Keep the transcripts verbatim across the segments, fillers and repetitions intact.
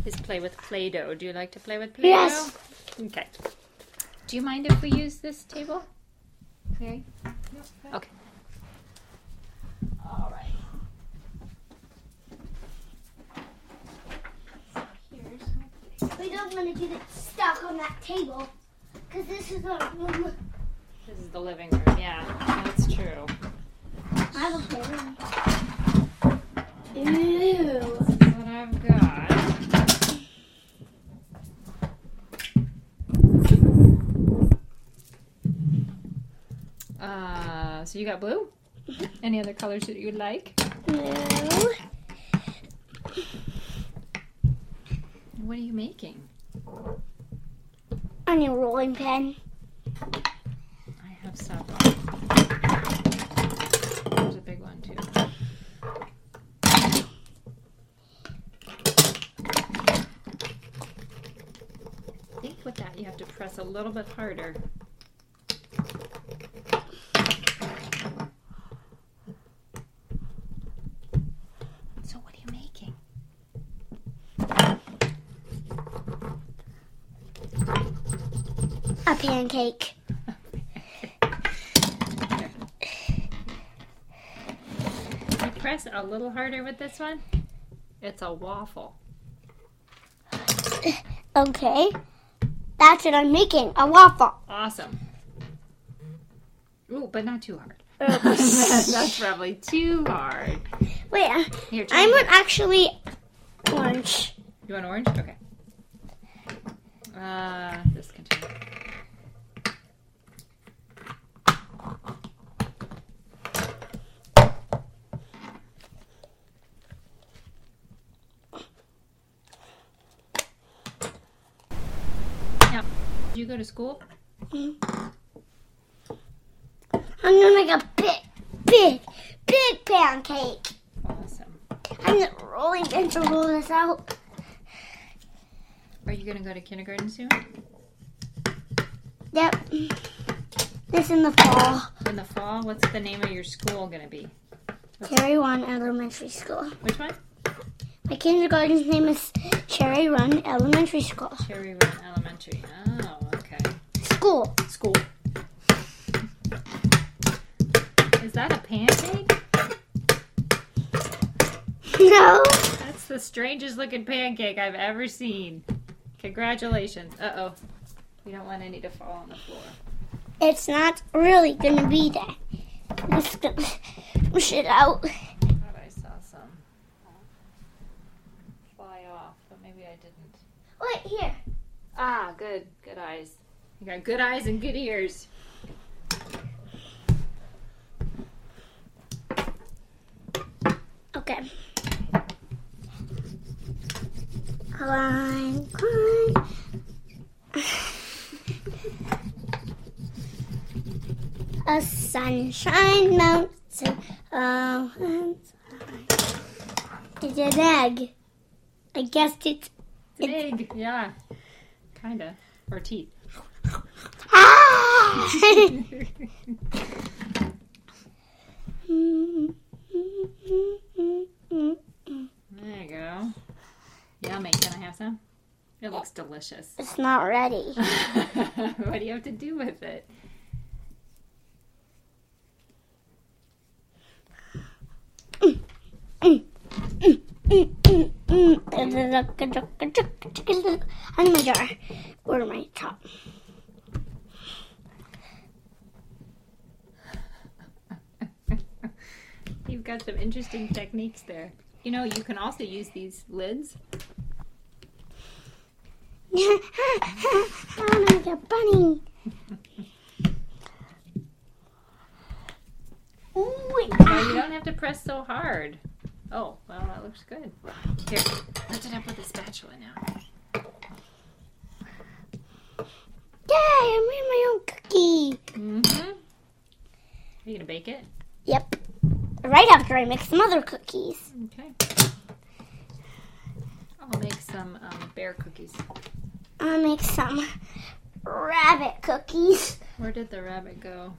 is play with Play-Doh. Do you like to play with Play-Doh? Yes. Okay. Do you mind if we use this table? Mary? No. Okay. All right. So here's my plate. We don't want to get it stuck on that table because this is our room. This is the living room. Yeah, that's true. I have a bedroom. Ew. This is what I've got. Uh, so you got blue? Any other colors that you'd like? No. What are you making? I need a rolling pin. I have several. There's a big one too. I think with that you have to press a little bit harder. So what are you making? A pancake. You press a little harder with this one. It's a waffle. Okay. That's what I'm making. A waffle. Awesome. Ooh, but not too hard. Oops. That's probably too hard. Wait, uh, Here, try I it. want actually orange. You want orange? Okay. Uh, this container. Now, did you go to school? I'm gonna make a big, big, big pancake. Awesome. I'm rolling pin to roll this out. Are you going to go to kindergarten soon? Yep. This in the fall. In the fall? What's the name of your school going to be? Cherry Run Elementary School. Which one? My kindergarten's name is Cherry Run Elementary School. Cherry Run Elementary. Oh, okay. School. School. Is that a pancake? No. That's the strangest looking pancake I've ever seen. Congratulations. Uh-oh. We don't want any to fall on the floor. It's not really gonna be that. I'm just gonna push it out. I thought I saw some fly off, but maybe I didn't. Wait, here. Ah, good. Good eyes. You got good eyes and good ears. Okay. Climb, climb. A sunshine mountain. Oh, it's an egg. I guessed it. It's an egg. Yeah. Kinda. Or teeth. Ah! There you go. Yummy. Can I have some? It looks delicious. It's not ready. What do you have to do with it? On my jar. Or my top. You've got some interesting techniques there. You know, you can also use these lids. I want to make a bunny. Ooh, Well, you don't have to press so hard. Oh, well, that looks good. Here, lift it up with a spatula now. Yay, I made my own cookie. Mm-hmm. Are you going to bake it? Yep. Right after I make some other cookies. Okay. I'll make some um, bear cookies. I'll make some rabbit cookies. Where did the rabbit go?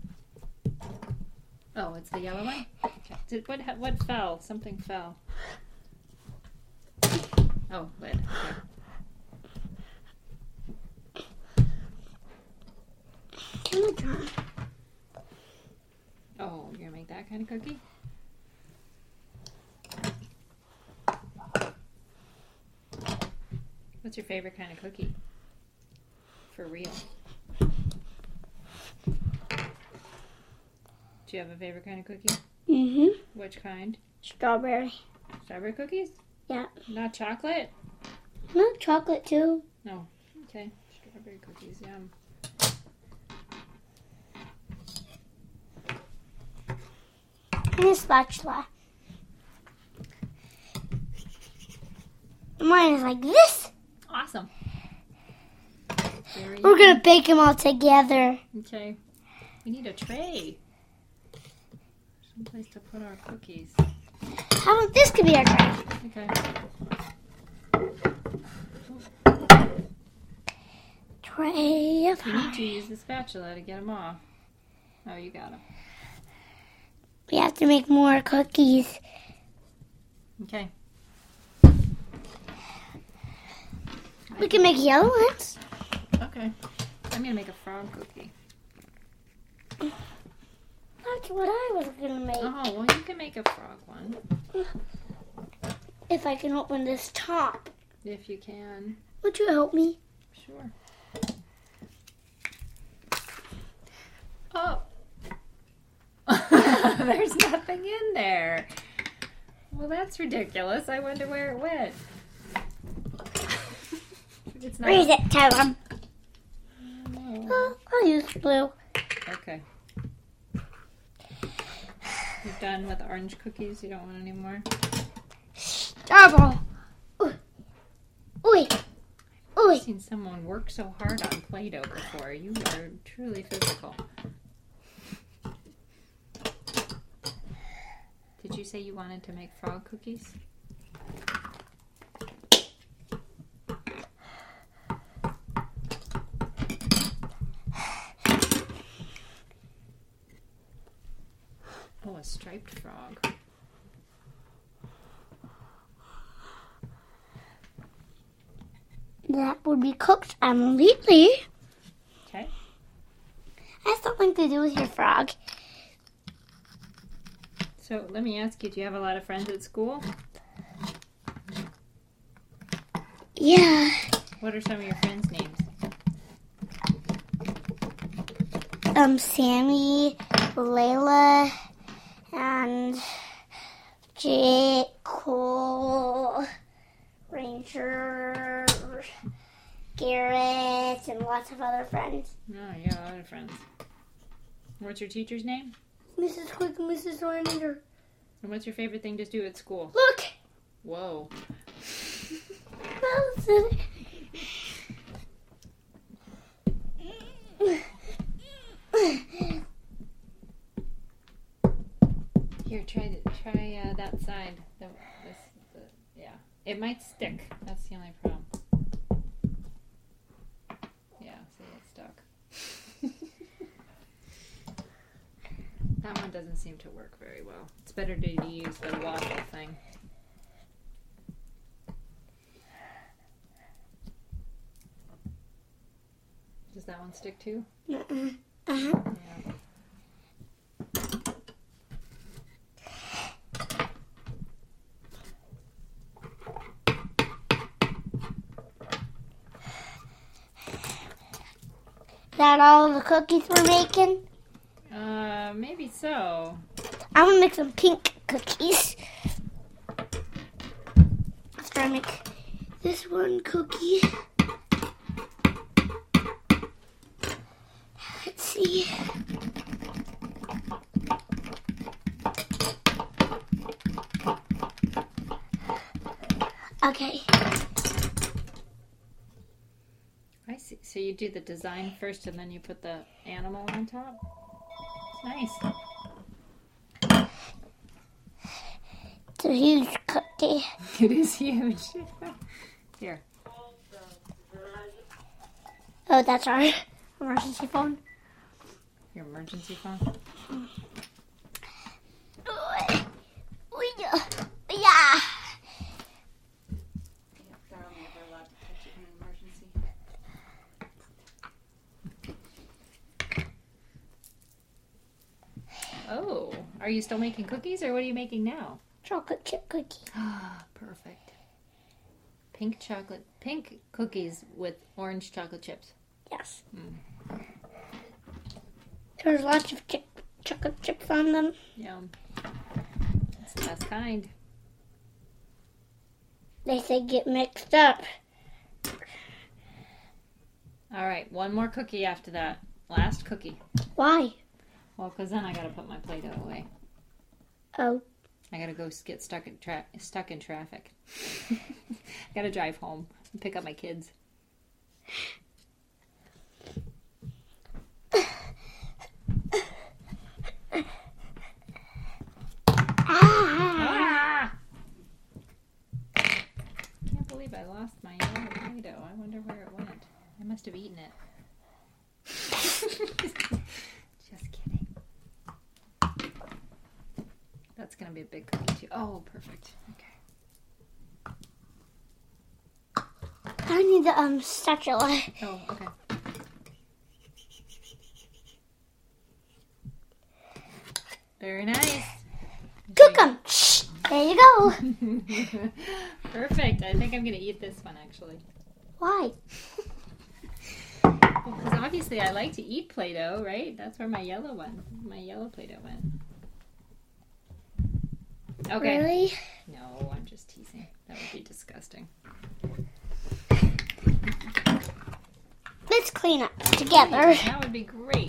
Oh, it's the yellow one? Okay. Did, what, what fell? Something fell. Oh, lid. Okay. Oh, you're gonna make that kind of cookie? What's your favorite kind of cookie? For real. Do you have a favorite kind of cookie? Mm-hmm. Which kind? Strawberry. Strawberry cookies? Yeah. Not chocolate? No, chocolate too. No. Okay. Strawberry cookies, yum. And a spatula. Mine is like this. Awesome. Very We're gonna bake them all together. Okay. We need a tray. Someplace to put our cookies. How about this could be our tray? Okay. Tray of You need to use the spatula to get them off. Oh, you got them. We have to make more cookies. Okay. We can make yellow ones. Okay. I'm gonna make a frog cookie. That's what I was gonna make. Oh, well, you can make a frog one If I can open this top. if you can. Would you help me? Sure. Oh. There's nothing in there. Well, that's ridiculous. I wonder where it went. It's not. Freeze it, tell them. Oh. Oh, I'll use blue. Okay. You're done with orange cookies? You don't want any more? Starble. Ooh. Ooh. Ooh. I've seen someone work so hard on Play-Doh before. You are truly physical. Did you say you wanted to make frog cookies? Oh, a striped frog. That would be cooked immediately. Okay. Has something to do with your frog. So let me ask you, do you have a lot of friends at school? Yeah. What are some of your friends' names? Um, Sammy, Layla, and Jake, Cole, Ranger, Garrett, and lots of other friends. No, oh, you got a lot of friends. What's your teacher's name? Missus Quick and Missus Ranger. And what's your favorite thing to do at school? Look! Whoa. Wilson. Here, try the, try uh, that side. The, this, the, yeah, it might stick. That's the only problem. Yeah, see, it's stuck. That one doesn't seem to work very well. It's better to use the waffle thing. Does that one stick too? Uh-uh. Uh-huh. Yeah. Is that all the cookies we're making? Uh, maybe so. I'm gonna make some pink cookies. After I make this one cookie. Let's see. Okay. I see. So you do the design first and then you put the animal on top? It's nice. It's a huge cookie. It is huge. Here. Oh, that's our emergency phone. Your emergency phone? Yeah. Are you still making cookies, or what are you making now? Chocolate chip cookie. Ah, perfect. Pink chocolate, pink cookies with orange chocolate chips. Yes. Mm. There's lots of chip, chocolate chips on them. Yum. It's the best kind. They say get mixed up. All right, one more cookie after that. Last cookie. Why? Well, because then I got to put my Play-Doh away. Oh. I got to go get stuck in, tra- stuck in traffic. I got to drive home and pick up my kids. Ah! Can't believe I lost my yellow Play-Doh. I wonder where it went. I must have eaten it. Just kidding. That's going to be a big cookie too. Oh, perfect. Okay. I need the um spatula. Oh, okay. Very nice. Cook 'em. There you go. Perfect. I think I'm going to eat this one actually. Why? Well, because obviously I like to eat Play-Doh, right? That's where my yellow one, my yellow Play-Doh went. Okay. Really? No, I'm just teasing. That would be disgusting. Let's clean up together. That would be great.